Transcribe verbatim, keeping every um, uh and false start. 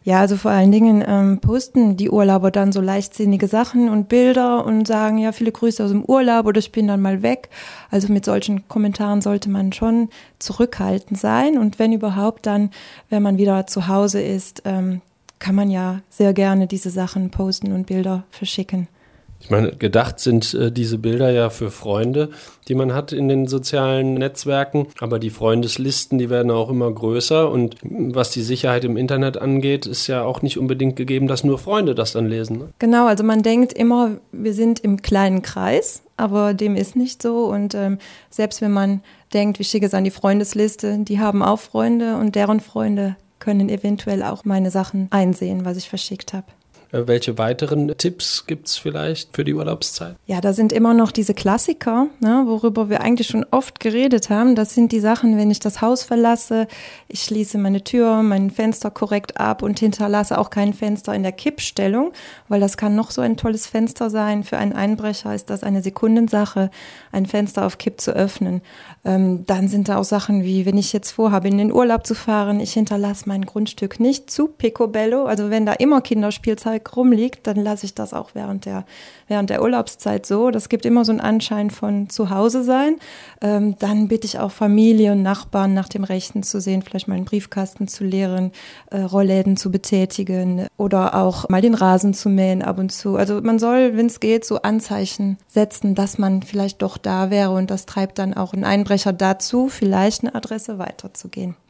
Ja, also vor allen Dingen ähm, posten die Urlauber dann so leichtsinnige Sachen und Bilder und sagen, ja, viele Grüße aus dem Urlaub oder ich bin dann mal weg. Also mit solchen Kommentaren sollte man schon zurückhaltend sein und wenn überhaupt dann, wenn man wieder zu Hause ist, ähm, kann man ja sehr gerne diese Sachen posten und Bilder verschicken. Ich meine, gedacht sind äh, diese Bilder ja für Freunde, die man hat in den sozialen Netzwerken, aber die Freundeslisten, die werden auch immer größer und was die Sicherheit im Internet angeht, ist ja auch nicht unbedingt gegeben, dass nur Freunde das dann lesen. Ne? Genau, also man denkt immer, wir sind im kleinen Kreis, aber dem ist nicht so und ähm, selbst wenn man denkt, wir schicken es an die Freundesliste, die haben auch Freunde und deren Freunde können eventuell auch meine Sachen einsehen, was ich verschickt habe. Welche weiteren Tipps gibt es vielleicht für die Urlaubszeit? Ja, da sind immer noch diese Klassiker, ne, worüber wir eigentlich schon oft geredet haben. Das sind die Sachen, wenn ich das Haus verlasse, ich schließe meine Tür, mein Fenster korrekt ab und hinterlasse auch kein Fenster in der Kippstellung, weil das kann noch so ein tolles Fenster sein. Für einen Einbrecher ist das eine Sekundensache, ein Fenster auf Kipp zu öffnen. Ähm, dann sind da auch Sachen wie, wenn ich jetzt vorhabe, in den Urlaub zu fahren, ich hinterlasse mein Grundstück nicht zu picobello, also wenn da immer Kinderspielzeug rumliegt, dann lasse ich das auch während der, während der Urlaubszeit so. Das gibt immer so einen Anschein von zu Hause sein. Ähm, dann bitte ich auch Familie und Nachbarn nach dem Rechten zu sehen, vielleicht mal einen Briefkasten zu leeren, äh, Rollläden zu betätigen oder auch mal den Rasen zu mähen ab und zu. Also man soll, wenn es geht, so Anzeichen setzen, dass man vielleicht doch da wäre und das treibt dann auch einen Einbrecher dazu, vielleicht eine Adresse weiterzugehen.